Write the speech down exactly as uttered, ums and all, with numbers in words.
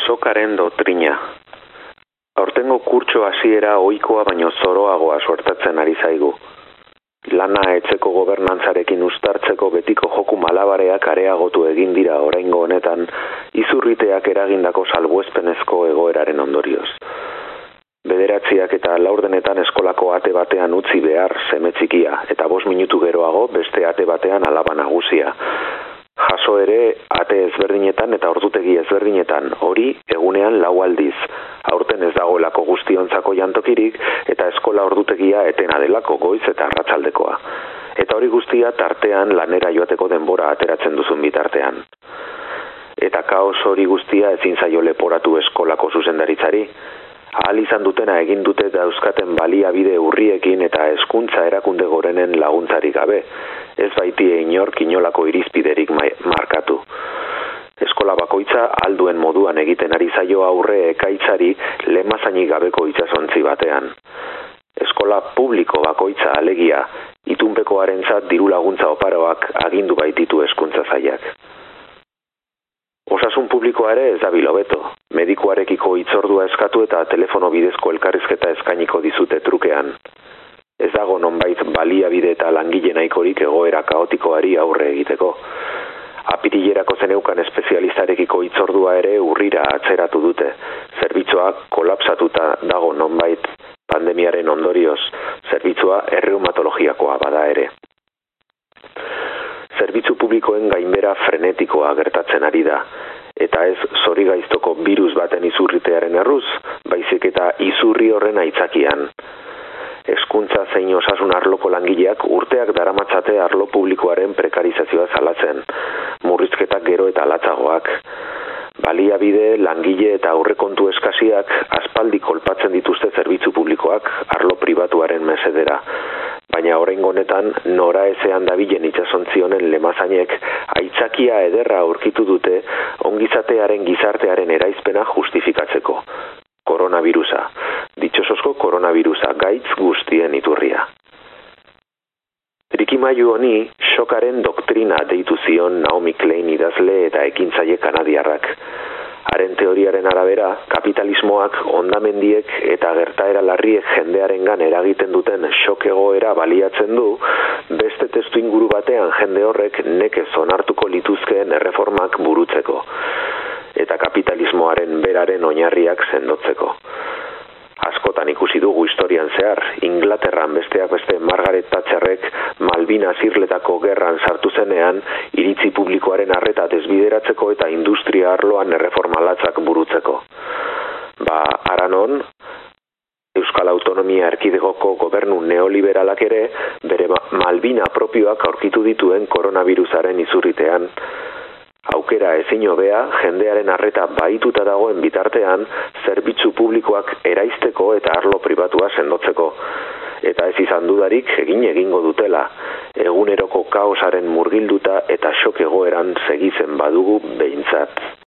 Sokaren doktrina. Aurtengo kurtso hasiera ohikoa baino zoroagoa suertatzen ari zaigu. Lana etzeko gobernantzarekin uztartzeko betiko joku malabareak areagotu egin dira oraingo honetan izurriteak eragindako salbuespenezko egoeraren ondorioz. Bederatziak eta laurdenetan eskolako ate batean utzi behar seme txikia eta bost minutu geroago beste ate batean alaba nagusia. Jaso ere ate ezberdinetan eta ordutegi ezberdinetan, hori egunean lau aldiz. Aurten ez dagoelako guztiontzako jantokirik eta eskola ordutegia etena delako goiz eta arratsaldekoa. Eta hori guztia tartean lanera joateko denbora ateratzen duzun bitartean. Eta kaos hori guztia ezin zaio leporatu eskolako zuzendaritzari. Ahal izan dutena egin dute dauzkaten baliabide urriekin eta hezkuntza erakunde gorenen laguntzarik gabe. Ez baitie inork inolako irizpiderik markatu. Eskola bakoitza alduen moduan egiten ari zaio aurre ekaitzari lemazainik gabeko itsasontzi batean. Eskola publiko bakoitza alegia, itunpekoarentzat diru laguntza oparoak agindu baititu hezkuntza sailak. Osasun publikoa ere ez dabil hobeto. Medikuarekiko hitzordua eskatu eta telefono bidezko elkarrizketa eskainiko dizute trukean. Ez dago nonbait baliabide eta langile nahikorik egoera kaotikoari aurre egiteko. Apirilerako zeneukan espezialistarekiko hitzordua ere urrira atzeratu dute. Zerbitzua kolapsatuta dago nonbait pandemiaren ondorioz. Zerbitzua erreumatologiakoa bada ere. Zerbitzu publikoen gainbera frenetikoa gertatzen ari da, eta ez zorigaiztoko birus baten izurritearen erruz, baizik eta izurri horren aitzakian. Hezkuntza zein osasun arloko langileak urteak daramatzate arlo publikoaren prekarizazioa salatzen, murrizketak gero eta latzagoak. Baliabide, langile eta aurrekontu eskasiak aspaldi kolpatzen dituzte zerbitzu publikoak arlo pribatuaren mesedera. Baina oraingo honetan nora ezean dabilen itsasontzi honen lemazainek aitzakia ederra aurkitu dute ongizatearen gizartearen eraizpena justifikatzeko. Koronavirusa, ditxosozko koronavirusa, gaitz guztien iturria. Trikimailu honi Sokaren doktrina deitu zion Naomi Klein idazle eta ekintzaile kanadiarrak. Haren teoriaren arabera, kapitalismoak hondamendiek eta gertaera larriek jendearengan eragiten duten shock egoera baliatzen du, beste testuinguru batean jende horrek nekez onartuko lituzkeen erreformak burutzeko, eta kapitalismoaren beraren oinarriak sendotzeko. Askotan ikusi dugu historian zehar, Inglaterran besteak beste Margaret Thatcherrek Malvinas irletako gerran sartu zenean, iritzi publikoaren arreta desbideratzeko eta industria arloan erreforma latzak burutzeko. Ba, aranon, Euskal Autonomia Erkidegoko gobernu neoliberalak ere, bere Malvina propioak aurkitu dituen koronavirusaren izurritean. Aukera ezin hobea, jendearen arreta bahituta dagoen bitartean, zerbitzu publikoak eraizteko eta arlo pribatua sendotzeko. Eta ez izan dudarik egin egingo dutela, eguneroko kaosaren murgilduta eta shock egoeran segitzen badugu behintzat.